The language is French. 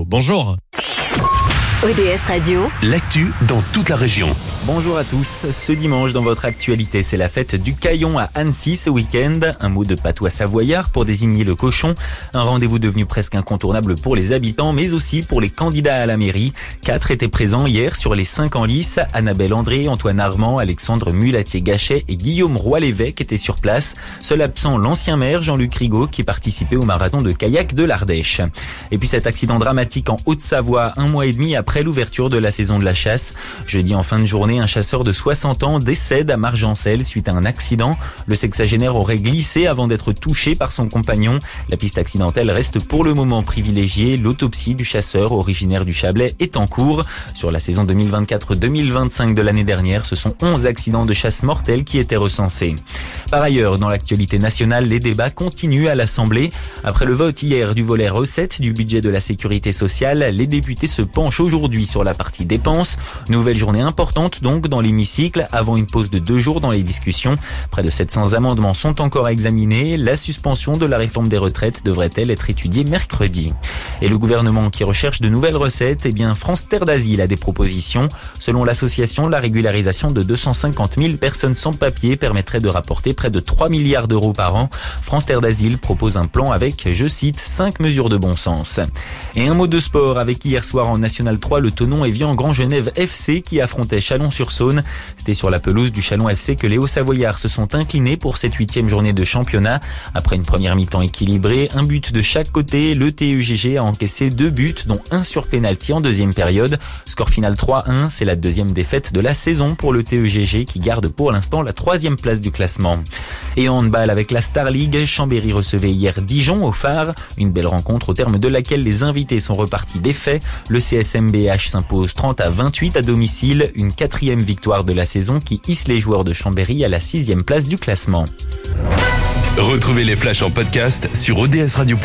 Arnaud. Bonjour. ODS Radio, l'actu dans toute la région. Bonjour à tous. Ce dimanche, dans votre actualité, c'est la fête du Caillon à Annecy ce week-end. Un mot de patois savoyard pour désigner le cochon. Un rendez-vous devenu presque incontournable pour les habitants, mais aussi pour les candidats à la mairie. 4 étaient présents hier sur les 5 en lice. Annabelle André, Antoine Armand, Alexandre Mulatier-Gachet et Guillaume Roy-l'Évêque étaient sur place. Seul absent, l'ancien maire Jean-Luc Rigaud qui participait au marathon de kayak de l'Ardèche. Et puis cet accident dramatique en Haute-Savoie, 1 mois et demi après l'ouverture de la saison de la chasse. Jeudi en fin de journée, un chasseur de 60 ans décède à Margencel suite à un accident. Le sexagénaire aurait glissé avant d'être touché par son compagnon. La piste accidentelle reste pour le moment privilégiée. L'autopsie du chasseur originaire du Chablais est en cours. Sur la saison 2024-2025 de l'année dernière, ce sont 11 accidents de chasse mortels qui étaient recensés. Par ailleurs, dans l'actualité nationale, les débats continuent à l'Assemblée. Après le vote hier du volet recettes du budget de la sécurité sociale, les députés se penchent aujourd'hui sur la partie dépenses. Nouvelle journée importante donc dans l'hémicycle avant une pause de 2 jours dans les discussions. Près de 700 amendements sont encore à examiner. La suspension de la réforme des retraites devrait-elle être étudiée mercredi. Et le gouvernement qui recherche de nouvelles recettes, France Terre d'Asile a des propositions. Selon l'association, la régularisation de 250 000 personnes sans papier permettrait de rapporter près de 3 milliards d'euros par an. France Terre d'Asile propose un plan avec, je cite, 5 mesures de bon sens. Et un mot de sport avec hier soir en National 3, le Thonon Évian Grand Genève FC qui affrontait Chalon-sur-Saône. C'était sur la pelouse du Chalon FC que les Hauts-Savoyards se sont inclinés pour cette 8e journée de championnat. Après une première mi-temps équilibrée, un but de chaque côté, le TEGG a encaissé 2 buts, dont un sur pénalty en deuxième période. Score final 3-1, c'est la 2e défaite de la saison pour le TEGG qui garde pour l'instant la 3e place du classement. Et en handball avec la Star League, Chambéry recevait hier Dijon au Phare. Une belle rencontre au terme de laquelle les invités sont repartis défaits. Le CSMBH s'impose 30-28 à domicile, une 4e victoire de la saison qui hisse les joueurs de Chambéry à la 6e place du classement. Retrouvez les flashs en podcast sur odsradio.com.